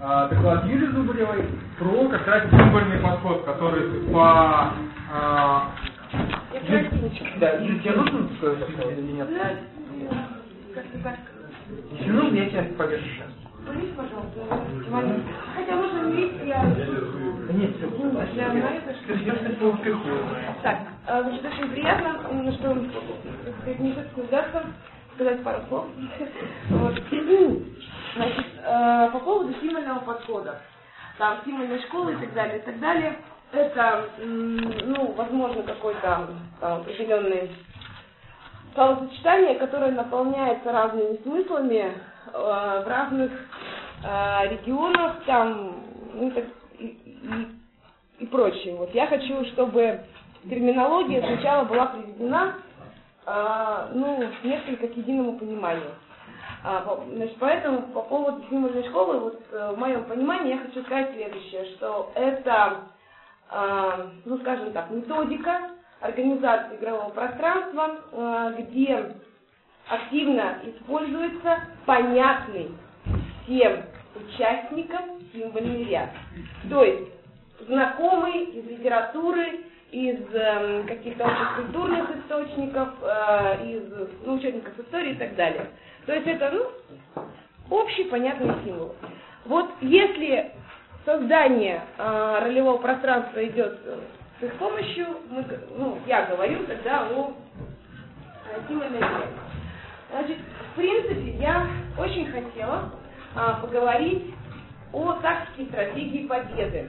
доклад Юлии Зубаревой про как раз символьный подход, который по... Да, Юля, тебе нужно сказать или нет? Как-то так. Если нужно, я тебя повешу сейчас. Помните, пожалуйста, хотя можно не видеть, я... Нет, все. Так, значит, очень приятно, что, так сказать, не удастся сказать пару слов. Вот. Значит, по поводу символьного подхода. Там символьной школы и так далее, это, ну, возможно, какое-то определенное словосочетание, которое наполняется разными смыслами в разных регионах, там, ну, и прочее. Вот я хочу, чтобы терминология сначала была приведена, ну, несколько к единому пониманию. Значит, поэтому по поводу символьной школы, вот в моем понимании я хочу сказать следующее, что это, ну, скажем так, методика организации игрового пространства, где активно используется понятный всем участникам символьный ряд. То есть знакомый из литературы, из каких-то общекультурных источников, из учебников истории и так далее. То есть это, ну, общий понятный символ. Вот если создание ролевого пространства идет с их помощью, я говорю тогда о символьной игре. Значит, в принципе, я очень хотела поговорить о тактике и стратегии победы.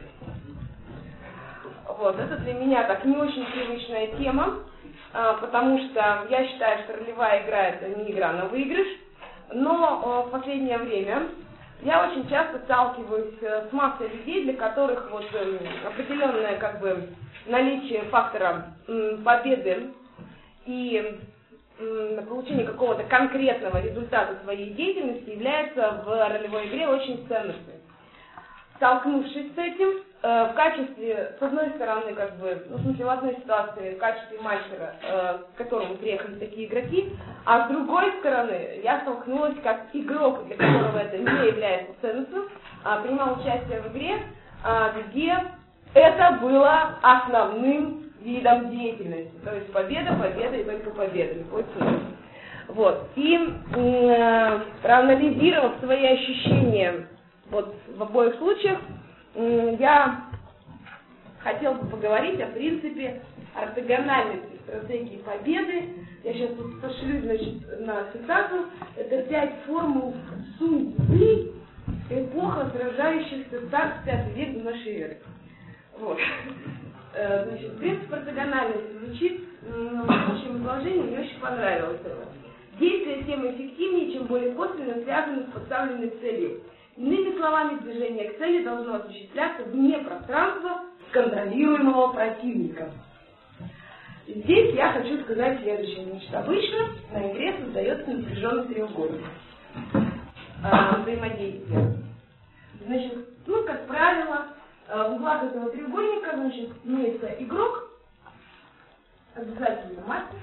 Вот, это для меня так не очень привычная тема, потому что я считаю, что ролевая игра — это не игра на выигрыш, но в последнее время я очень часто сталкиваюсь с массой людей, для которых вот определенное как бы наличие фактора победы и получение какого-то конкретного результата своей деятельности является в ролевой игре очень ценностью. Столкнувшись с этим, в качестве, с одной стороны, как бы, ну, в смысле, в одной ситуации, в качестве мастера, к которому приехали такие игроки, а с другой стороны, я столкнулась как игрок, для которого это не является ценностью, принимал участие в игре, где это было основным видом деятельности. То есть победа и только победа, любой ценой. Вот. И проанализировав свои ощущения вот в обоих случаях, я хотела бы поговорить о принципе ортогональности стратегии победы. Я сейчас тут пошлю, значит, на цитату. Это 5 формул судьбы эпоха сражающихся царств 5 век до нашей эры. Вот. Значит, принцип ортогональности звучит в общем изложении, мне очень понравилось это. Действия тем эффективнее, чем более косвенно связаны с поставленной целью. Иными словами, движение к цели должно осуществляться вне пространства контролируемого противника. Здесь я хочу сказать следующее. Значит, обычно на игре создается напряженный треугольник взаимодействия. Значит, ну, как правило, в углах этого треугольника, значит, имеется игрок, обязательно мастер,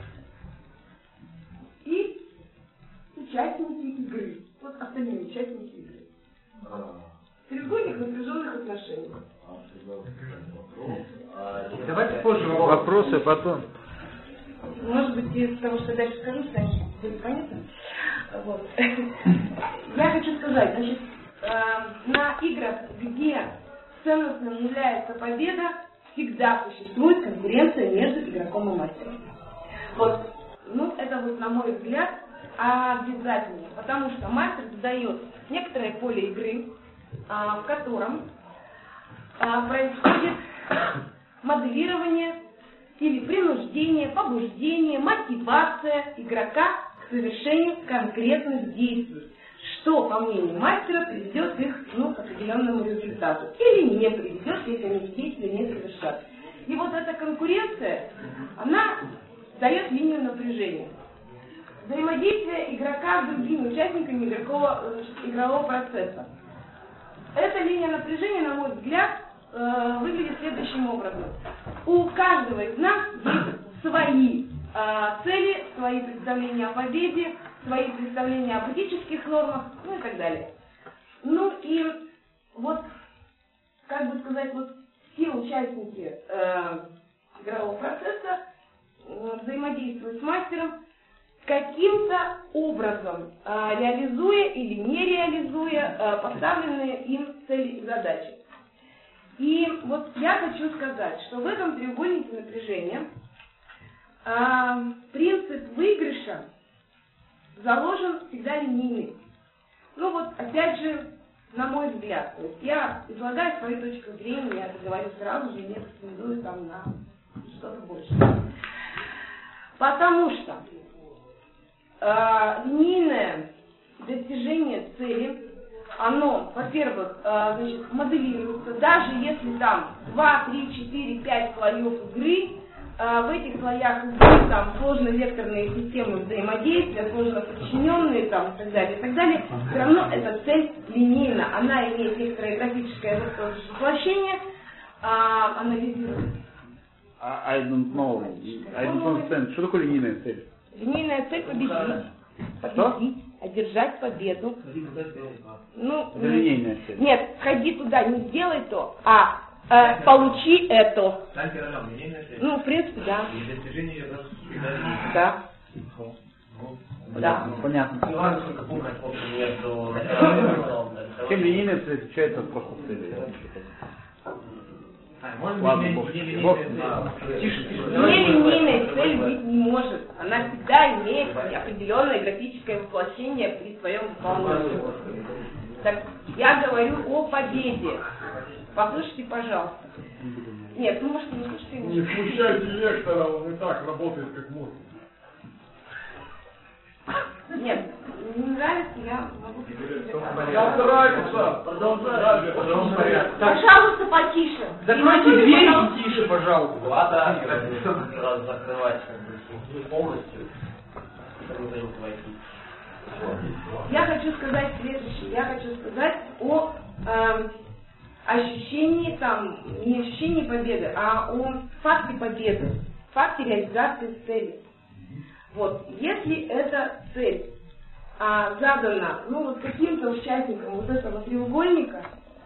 и участники игры. Вот остальные участники игры. Треугольник напряженных отношений. Давайте позже вопросы потом. Может быть, из того, что дальше скажу, будет понятно. Вот. Я хочу сказать, значит, на играх, где ценностным является победа, всегда существует конкуренция между игроком и мастером. Вот. Ну, это вот, на мой взгляд, обязательно, потому что мастер задает некоторое поле игры, в котором происходит моделирование или принуждение, побуждение, мотивация игрока к совершению конкретных действий, что, по мнению мастера, приведет их к определенному результату или не приведет, если они действия не совершат. И вот эта конкуренция, она дает линию напряжения. Взаимодействие игрока с другими участниками игрового процесса. Эта линия напряжения, на мой взгляд, выглядит следующим образом. У каждого из нас есть свои цели, свои представления о победе, свои представления об этических нормах, ну и так далее. Ну и вот сказать, вот все участники игрового процесса взаимодействуют с мастером каким-то образом, реализуя или не реализуя поставленные им цели и задачи. И вот я хочу сказать, что в этом треугольнике напряжения принцип выигрыша заложен всегда линейный. Ну вот, опять же, на мой взгляд, то есть я излагаю свою точку зрения, я это говорю сразу же, не претендую там на что-то большее. Потому что линейное достижение цели, оно, во-первых, значит, моделируется, даже если там 2, 3, 4, 5 слоев игры, в этих слоях игры там сложно-векторные системы взаимодействия, сложно подчиненные там и так далее, все равно эта цель линейна, она имеет некоторое графическое воплощение, анализируется. I don't understand. Что такое линейная цель? Линейная цель — победить. Победить, одержать победу. Ну, это линейная цель. Нет, сходи туда, не сделай то, а получи это. Ну, в принципе, да. Да. Да. Понятно. Чем линейная цель отличается от просто цели? Нелинейная цель быть не может. Она всегда имеет определенное графическое воплощение при своем выполнении. Так, я говорю о победе. Послушайте, пожалуйста. Нет, ну может не слушайте. Не смущайте лектора, он и так работает как мозг. Нет, не нравится, я могу перейти. Продолжай. Пожалуйста, потише. Закройте дверь и тише, пожалуйста. Сразу закрывать полностью, чтобы не войти. Я хочу сказать следующее. Я хочу сказать о ощущении, там, не ощущении победы, а о факте победы, факте реализации цели. Вот, если эта цель задана, ну, вот каким-то участникам вот этого треугольника,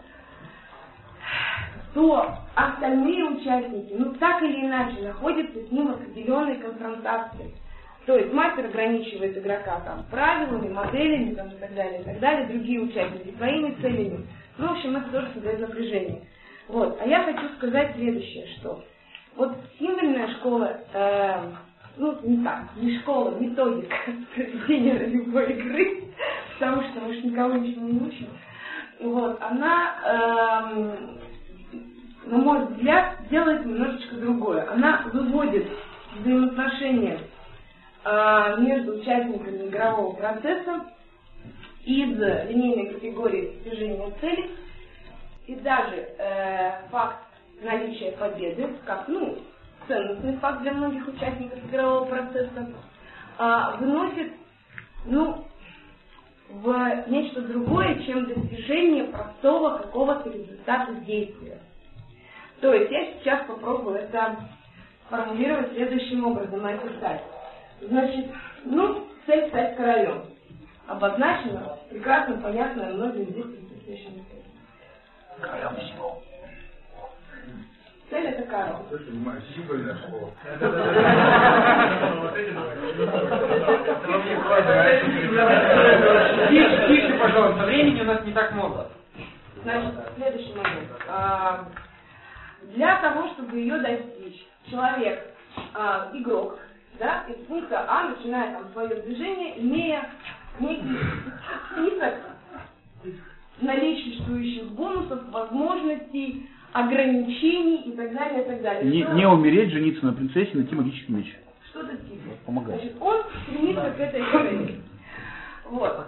то остальные участники, ну, так или иначе, находятся с ним в определенной конфронтации. То есть мастер ограничивает игрока там правилами, моделями там, и так далее, другие участники своими целями. Ну, в общем, это тоже создает напряжение. Вот. А я хочу сказать следующее, что вот символьная школа, ну, не так, не школа, методика проведения любой игры, потому что мы же никого ничего не учим, вот, она, на мой взгляд, делает немножечко другое. Она выводит взаимоотношения между участниками игрового процесса из линейной категории достижения цели, и даже факт наличия победы, как, ну, ценностный факт для многих участников игрового процесса, выносит, ну, в нечто другое, чем достижение простого какого-то результата действия. То есть я сейчас попробую это формулировать следующим образом, описать. Значит, ну, цель стать королем. Обозначена, прекрасно понятно многим здесь присутствующим. Королем всего. Цель — это король. Символьная школа. Тише, пожалуйста, времени у нас не так много. Значит, следующий момент. Для того, чтобы ее достичь, человек, игрок, да, из пункта А начинает там свое движение, имея некий список наличествующих бонусов, возможностей, ограничений и так далее, и так далее. Не умереть, жениться на принцессе, найти магический меч. Что-то типа. Помогает. Значит, он стремится к этой цели. Вот.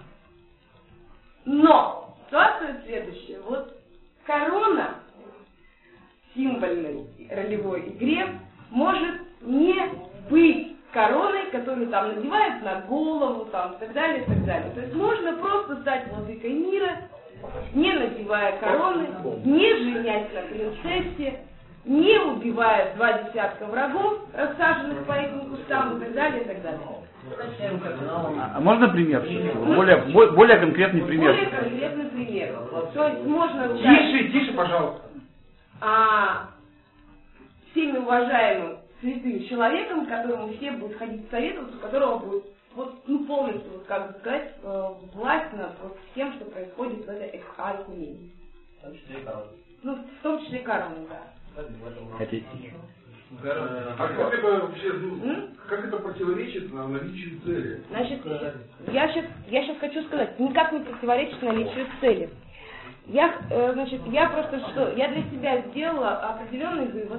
Но ситуация следующая. Вот корона в символьной ролевой игре может не быть короной, которую там надевают на голову, там, и так далее, и так далее. То есть можно просто стать владыкой мира, не надевая короны, не женясь на принцессе, не убивая 20 врагов, рассаженных по этим кустам, и так далее, и так далее. А можно пример? Более конкретный пример. Более конкретный пример. То есть можно... Тише, пожалуйста. всеми уважаемым святым человеком, к которому все будут ходить советоваться, у которого будет полностью, как бы сказать, власть над всем, что происходит в этой Аркумени. В том числе и Карл. Ну, в том числе и Карл, да. А как это вообще, как это противоречит наличию цели? Значит, я сейчас хочу сказать, никак не противоречит наличию цели. Я для себя сделала определенный вывод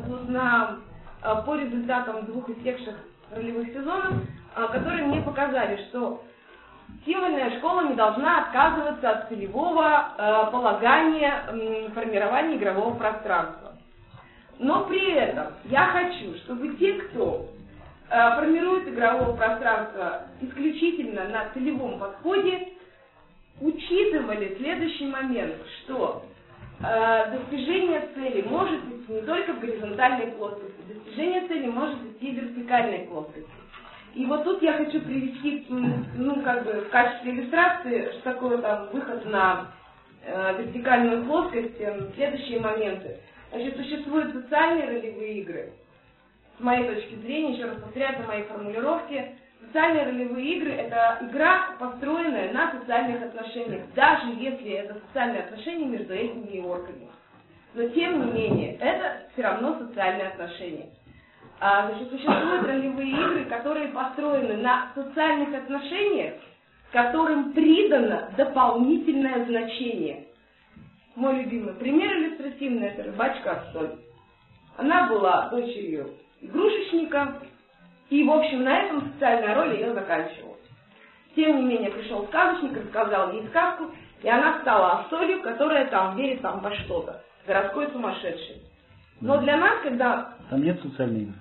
по результатам 2 истекших ролевых сезонов, которые мне показали, что символьная школа не должна отказываться от целевого полагания формирования игрового пространства. Но при этом я хочу, чтобы те, кто формирует игровое пространство исключительно на целевом подходе, учитывали следующий момент, что достижение цели может идти не только в горизонтальной плоскости, достижение цели может идти в вертикальной плоскости. И вот тут я хочу привести, в качестве иллюстрации, что такое там выход на вертикальную плоскость, следующие моменты. Значит, существуют социальные ролевые игры. С моей точки зрения, еще раз повторяю, это мои формулировки. Социальные ролевые игры – это игра, построенная на социальных отношениях, даже если это социальные отношения между эльфами и орками. Но тем не менее, это все равно социальные отношения. Значит, существуют ролевые игры, которые построены на социальных отношениях, которым придано дополнительное значение. Мой любимый пример иллюстративный – это рыбачка Ассоль. Она была дочерью игрушечника, и, в общем, на этом социальная роль ее заканчивалась. Тем не менее, пришел сказочник, рассказал ей сказку, и она стала Ассолью, которая там верит во что-то, городской сумасшедший. Но для нас, когда... Там нет социальной игры?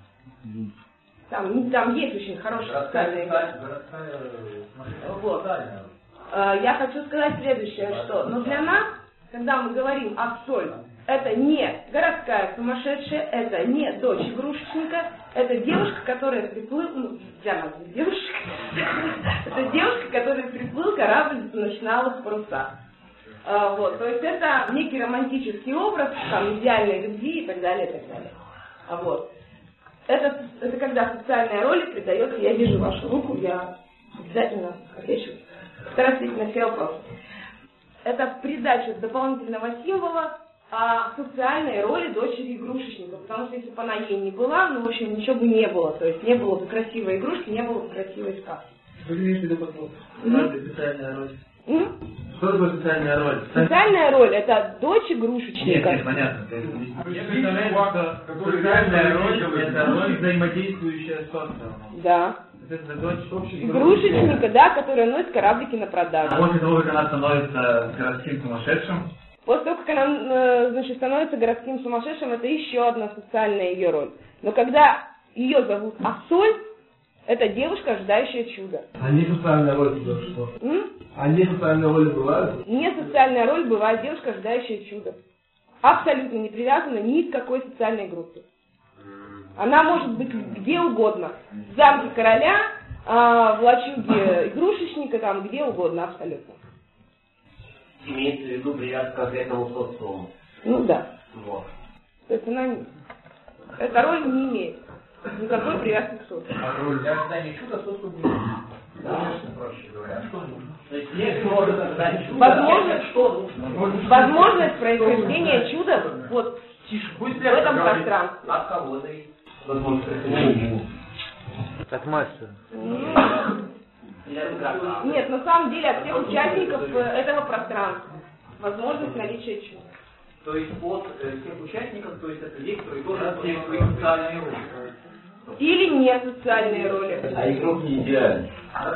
Там есть очень хорошая социальная игра. Вот. Я хочу сказать следующее, что... Но для нас, когда мы говорим Ассоль, это не городская сумасшедшая, это не дочь игрушечника, это девушка, которая приплыла, для нас девушка, это девушка, которая приплыл корабль на начиналых парусах. Вот, то есть это некий романтический образ, там, идеальной любви и так далее, и так далее. Вот. Это когда социальная роль придается, я вижу вашу руку, я обязательно отвечу. Постараюсь ответить на все вопросы. Это придача дополнительного символа социальной роли дочери игрушечника, потому что если бы она ей не была, в общем, ничего бы не было, то есть не было бы красивой игрушки, не было бы красивой сказки. Что ты имеешь в виду под социальная роль? Что такое социальная роль? Социальная роль – это дочь игрушечника. Нет, понятно. Социальная роль – это роль, взаимодействующая с социумом. Да. Это дочь Игрушечника, да, которая носит кораблики на продажу. А после того, как она становится городским сумасшедшим? После того, как она, становится городским сумасшедшим, это еще одна социальная ее роль. Но когда ее зовут Ассоль, это девушка, ожидающая чуда. А не социальная роль туда что? А не социальная роль бывает? Не социальная роль бывает девушка, ожидающая чуда. Абсолютно не привязана ни к какой социальной группе. Она может быть где угодно. В замке короля, в лачуге игрушечника, там где угодно, абсолютно. Имеется в виду привязка к этому социуму. Ну да. Вот. То есть эта роль не имеет никакой привязки к социуму. А роль для ожидания чуда социум будет. Конечно, проще говоря. Что нужно? То есть есть может ожидать чуда. Возможность происхождения чуда вот в этом пространстве. От кого зависит? От мастера. Нет, на самом деле от всех участников этого пространства. Возможность наличия чуда. То есть от всех участников, то есть это людей, которые тоже имеют свои социальные роли. Или не социальные роли. А игрок не идеальный.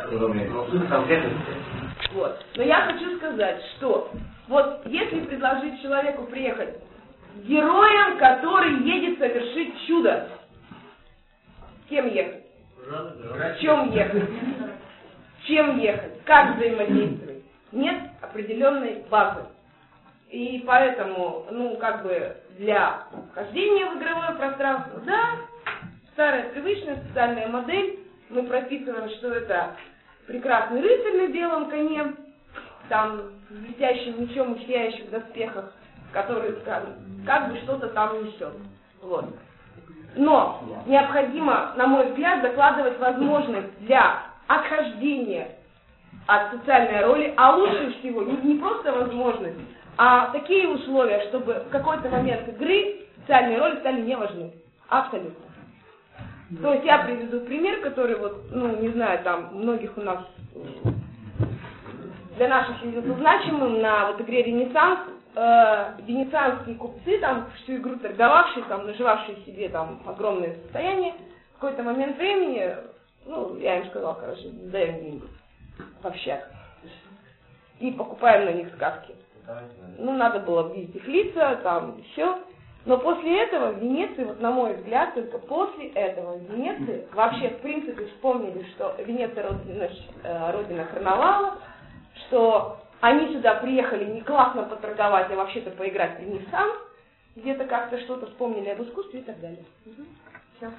Вот. Но я хочу сказать, что вот если предложить человеку приехать с героем, который едет совершить чудо, с кем ехать? В чем ехать? Чем ехать? Как взаимодействовать? Нет определенной базы. И поэтому, для вхождения в игровое пространство, да, старая привычная социальная модель, мы прописываем, что это прекрасный рыцарь на белом коне, там, с блестящим мечом и сияющих доспехах, который как бы что-то там несет. Вот. Но необходимо, на мой взгляд, закладывать возможность для отхождения от социальной роли, а лучше всего не просто возможность, а такие условия, чтобы в какой-то момент игры социальные роли стали не важны. Абсолютно. То есть я приведу пример, который вот, не знаю, там многих у нас, для наших видится значимым, на вот игре «Ренессанс», венецианские купцы, там, всю игру торговавшие, там, наживавшие себе там огромное состояние, в какой-то момент времени, я им сказал, короче, даем деньги в общак и покупаем на них сказки. Надо было видеть их лица, там, все. Но после этого в Венеции, вот на мой взгляд, только после этого в Венеции вообще, в принципе, вспомнили, что Венеция родина карнавала, что они сюда приехали не классно поторговать, а вообще-то поиграть в Ренессанс, где-то как-то что-то вспомнили об искусстве и так далее. Все.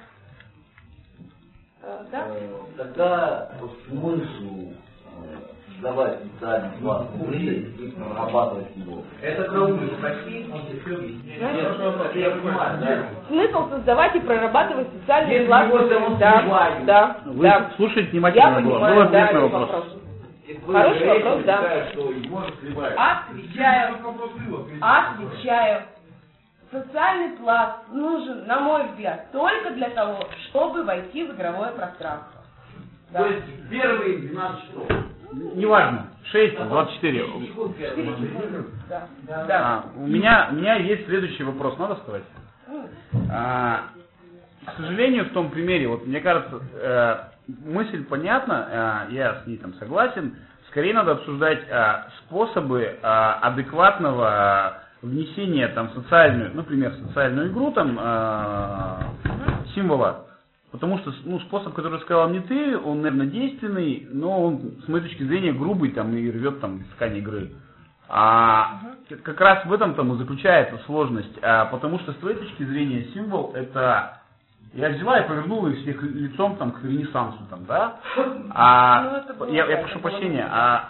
Да? Тогда по смыслу давать специальный план и прорабатывать его. Это трудно спросить, он все объясняет. Я понимаю, да? Смысл создавать и прорабатывать социальный план. Да. Вы слушайте внимательно, был ответ на вопрос. Хороший вопрос, да. Отвечаю. Социальный пласт нужен, на мой взгляд, только для того, чтобы войти в игровое пространство. Да. То есть первые 12 часов. Неважно, 6, 24. Да. У меня есть следующий вопрос, надо сказать? К сожалению, в том примере, вот мне кажется, мысль понятна, я с ней там согласен. Скорее надо обсуждать способы адекватного внесения там социальную, например, социальную игру там символа. Потому что способ, который сказала мне ты, он, наверное, действенный, но он, с моей точки зрения, грубый там, и рвет там ткань игры. Как раз в этом там и заключается сложность, потому что с твоей точки зрения символ это... Я взяла и повернула их всех лицом там, к Ренессансу, там, да? Я прошу прощения,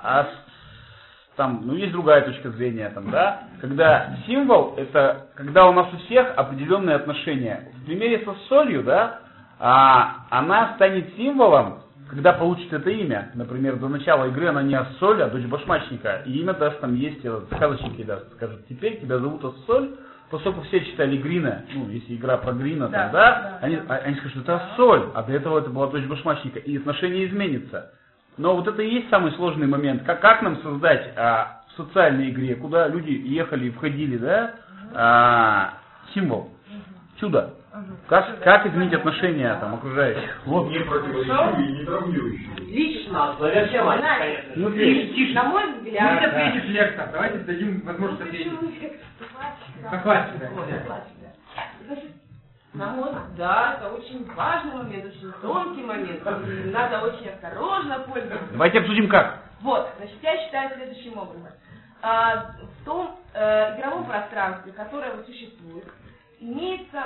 там, есть другая точка зрения, там, да? Когда символ, это когда у нас у всех определенные отношения. В примере со солью, да, она станет символом, когда получит это имя. Например, до начала игры она не Ассоль, а дочь башмачника. И имя даст там есть, сказочники даст, скажут, теперь тебя зовут Ассоль. Поскольку все читали Грина, если игра про Грина, там, да, они скажут, что это Ассоль, а до этого это была дочь башмачника, и отношение изменится. Но вот это и есть самый сложный момент. Как нам создать в социальной игре, куда люди ехали и входили, да, символ, чудо. Как изменить отношения там окружающих? Вот не противоречивые и не травмирующие. Лично, зачем, конечно. Тише, на мой взгляд. Пусть ответит лектор, давайте дадим возможность ответить. Классика. На мой взгляд, это очень важный момент, очень тонкий момент. Надо очень осторожно пользоваться. Давайте обсудим как. Вот, значит, я считаю следующим образом. В том игровом пространстве, которое вот существует, имеется,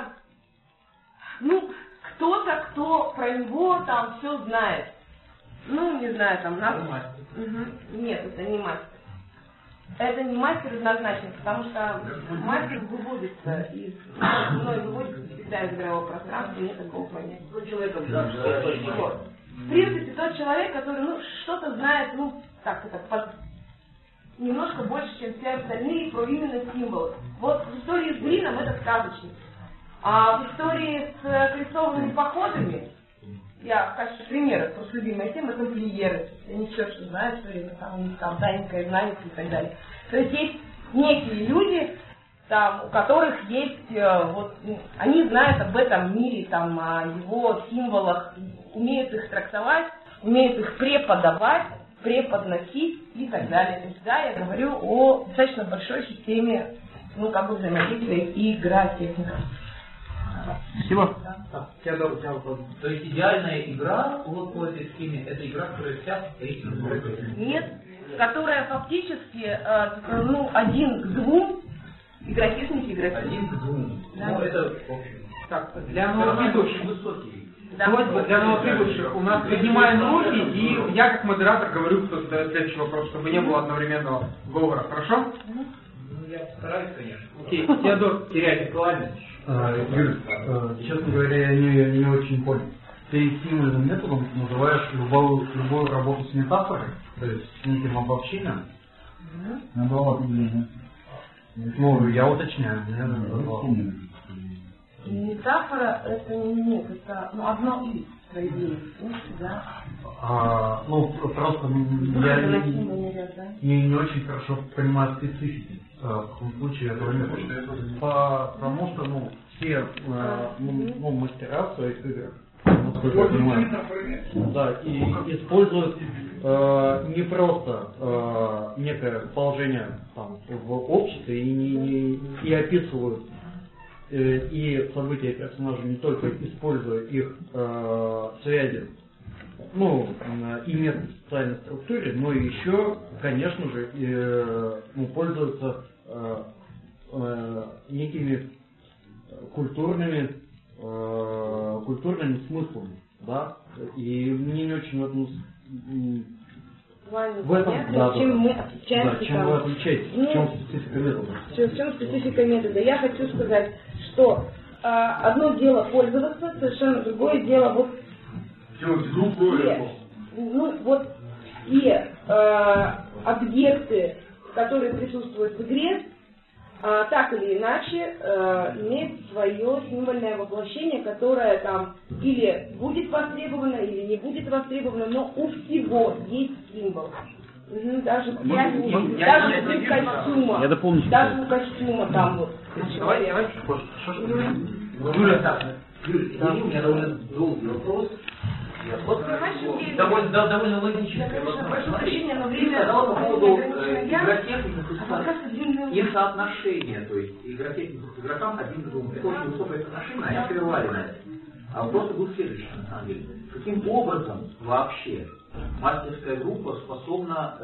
кто-то, кто про него там все знает. Не знаю, там, Нет, это не мастер. Это не мастер однозначно, потому что мастер выводится всегда из игрового пространства, нет такого понятия. В принципе, тот человек, который, что-то знает, немножко больше, чем все остальные про именно символы. Вот в истории с Грином это сказочник. А в истории с крестовыми походами, я в качестве примера, просто любимая тема, тамплиеры. Они все, что знают, что у них там тайненькое знание и так далее. То есть есть некие люди, там, у которых есть, они знают об этом мире, там, о его символах, умеют их трактовать, умеют их преподавать, преподносить и так далее. То есть, да, я говорю о достаточно большой системе, взаимодействия и игра техника. Спасибо. То есть идеальная игра вот по этой схеме, это игра, которая вся состоит из игры. Нет, которая фактически один к двум, игра техники, игра техники. 1 к 2. Да. Это в общем. Так, для новоприбывших. Высокий. Да. Для новоприбывших у нас поднимаем руки, и я как модератор говорю, кто задает следующий вопрос, чтобы не было одновременного говора. Хорошо? Я постараюсь, конечно. Окей, Теодор, терять актуальность. Юрий, честно говоря, я не очень понял. Ты символьным методом называешь любую работу с метафорой, то есть с неким обобщением? Надо определение. Ну, я уточняю. Метафора это нет, это одно из проявлений, да? Ну, просто я не очень хорошо понимаю специфики. В таком случае этого нет. Потому что, все мастера в своих играх, насколько я понимаю, да, и используют не просто некое положение там в обществе и описывают и события персонажей не только используя их связи, и место в социальной структуре, но и еще, конечно же, пользуются некими культурными смыслами, да, и мне не очень в этом чем мы отличаемся, чем вы отличаетесь, в чем специфика метода? В чем специфика метода? Я хочу сказать, что одно дело пользоваться, совершенно другое дело все объекты, которые присутствуют в игре, так или иначе имеют свое символьное воплощение, которое там или будет востребовано, или не будет востребовано, но у всего есть символ. Даже у костюма. Я дополню. Даже у костюма там вот. Давайте Юрий, у меня довольно долгий вопрос. Довольно логический. Прошу прощения, но время по поводу игротехников и соотношения, то есть игротехников к игрокам один к двум. Это очень высокое соотношение, они прервали на это. А вопрос был следующий, на самом деле. Каким образом вообще мастерская группа способна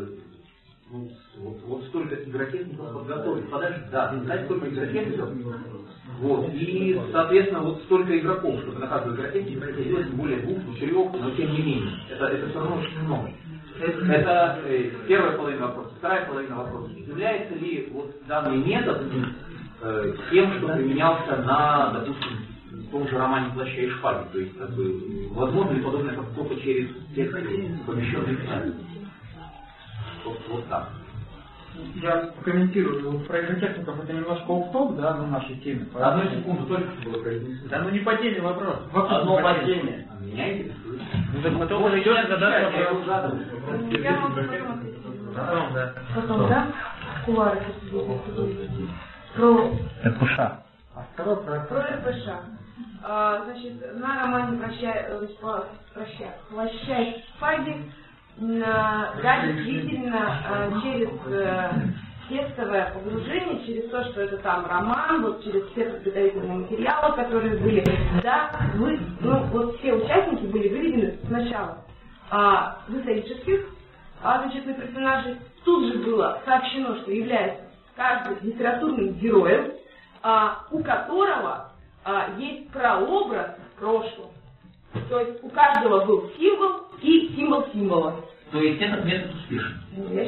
вот столько игротехников подготовить? Знать столько игротехников, и, соответственно, вот столько игроков, чтобы на каждую игротехнику приходилось более 2-4, но тем не менее. Это все равно очень много. Это первая половина вопроса. Вторая половина вопроса. Является ли данный метод тем, что применялся на, допустим, в том же романе «Плаща и шпаги», то есть, возможно ли подобное только через текст, помещенный в царь? Вот так. Я прокомментирую. Про игротехников это немножко офф-топ, да, на нашей теме. Одну секунду только было произнесено. Да не по теме вопрос. Одно по теме. Меня интересует. Так кто уже идет задать вопрос? Я могу потом, да? Кулары про РПШ. Про РПШ. Значит, на романе «Плаща и шпаги» да, действительно, через текстовое погружение, через то, что это там роман, через все подготовительные материалы, которые были, да, все участники были выведены сначала в исторических, значит, персонажей. Тут же было сообщено, что является каждый литературным героем, у которого есть прообраз прошлого. То есть у каждого был символ и символ символа. То есть этот метод успешен.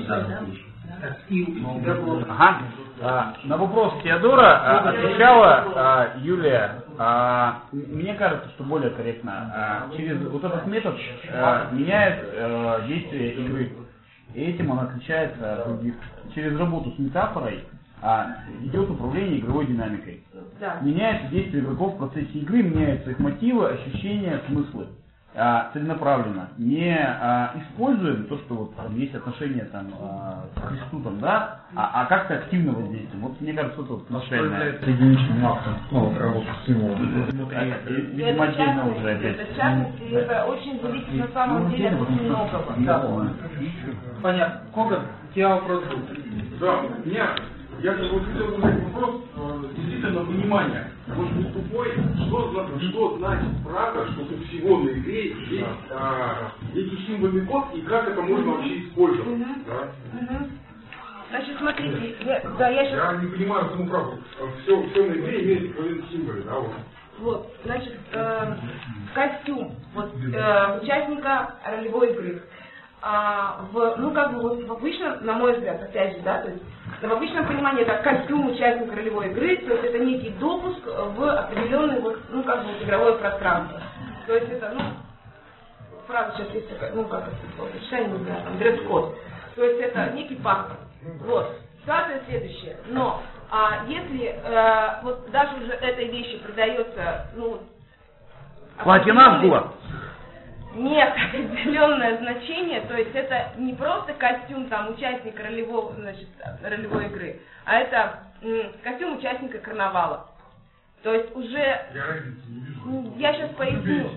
На вопрос Теодора отвечала Юлия. Мне кажется, что более корректно. Через вот этот метод меняет действие игры. И этим он отличается от других. Через работу с метафорой идет управление игровой динамикой. Да. Меняется действие игроков в процессе игры, меняются их мотивы, ощущения, смыслы. Целенаправленно. Не используем то, что вот есть отношения там к Христу, там, да, а как-то активно воздействуем. Вот мне кажется, это вот начальное. Единичным актом работы с символом. Видимо, отдельно уже опять. В частности, это очень зависит на самом деле от многого. Понятно. Коган, у тебя вопрос был. Да, я как бы хотел задать вопрос действительно понимания. Может быть тупой, что значит правда, что у всего на игре есть некий символьный код и как это можно вообще использовать. Значит, смотрите, я не понимаю саму правду. Все на игре имеет какой-то символ, да, вот. Вот, значит, костюм участника ролевой игры. в обычном, на мой взгляд, опять же, да, то есть в обычном понимании это костюм участника ролевой игры, то есть это некий допуск в определенное игровое пространство. То есть это, фраза сейчас есть такая, сочетание, не знаю, там, дресс-код. То есть это некий паспорт. Вот. Ситуация следующая. Но если вот даже уже этой вещи придается, Платина была. Нет, определенное значение, то есть это не просто костюм там участника ролевой игры, а это костюм участника карнавала. То есть уже, я сейчас поясню,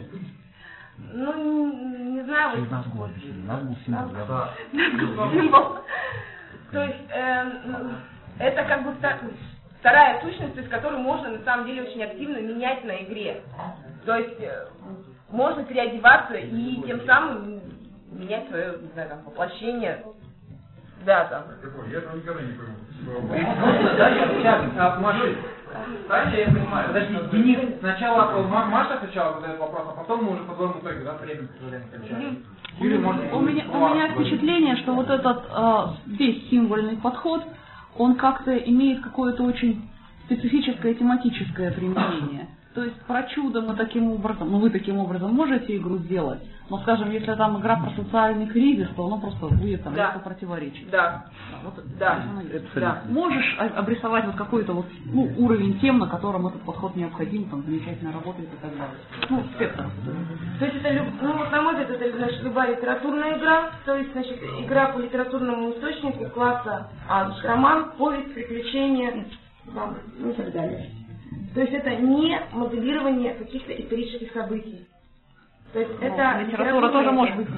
не знаю, вот... Нас был символ. То есть это как бы вторая сущность, то есть которую можно на самом деле очень активно менять на игре. То есть можно переодеваться и тем самым менять свое, не знаю, там, воплощение. Да, там. Я этого никогда не пойму. Маша, я понимаю. Подожди, Денис, сначала Маша отвечала на этот вопрос, а потом мы уже по твоему итогу, да, время кончаем. У меня впечатление, что вот этот весь символьный подход, он как-то имеет какое-то очень специфическое тематическое применение. То есть про чудо мы таким образом, вы таким образом можете игру сделать, но, скажем, если там игра про социальный кризис, то оно просто будет там резко противоречить. Да. Да. Можешь обрисовать вот какой-то вот уровень тем, на котором этот подход необходим, там замечательно работает и так далее. Спектр. То есть это, на мой взгляд, это, значит, любая литературная игра, то есть, значит, игра по литературному источнику класса роман, повесть, приключения, и так далее. То есть это не моделирование каких-то исторических событий. То есть это литература тоже может быть.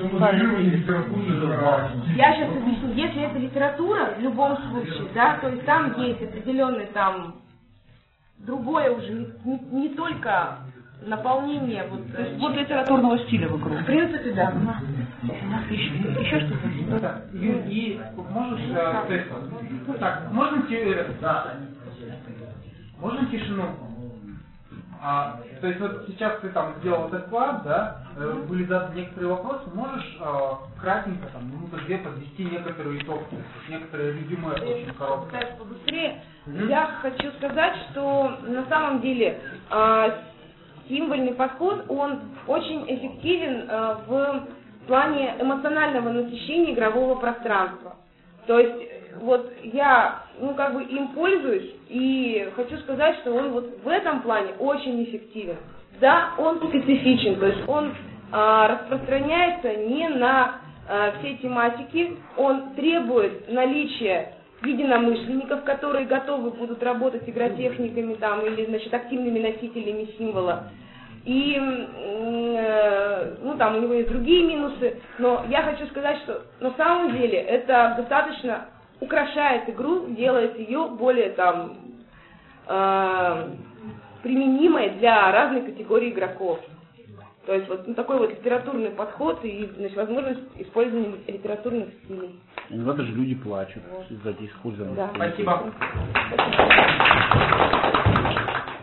Я сейчас объясню. Если это литература, в любом случае, да, то есть там есть определенный там другое уже, не только наполнение вот литературного стиля в игру. В принципе, да. Еще что-то? И можешь, можно тишину? То есть вот сейчас ты там сделал этот класс, да, были заданы некоторые вопросы, можешь кратенько, там, минуты-две подвести некоторые итоги, некоторые резюме очень короткие. Побыстрее. Я хочу сказать, что на самом деле символьный подход, он очень эффективен в плане эмоционального насыщения игрового пространства. То есть вот я, им пользуюсь и хочу сказать, что он вот в этом плане очень эффективен. Да, он специфичен, то есть он распространяется не на все тематики, он требует наличия единомышленников, которые готовы будут работать игротехниками там, или, значит, активными носителями символа. И, там у него есть другие минусы, но я хочу сказать, что на самом деле это достаточно украшает игру, делает ее более там применимой для разной категории игроков. То есть вот такой вот литературный подход и, значит, возможность использования литературных стилей. Иногда даже люди плачут из-за использования. Да. Спасибо.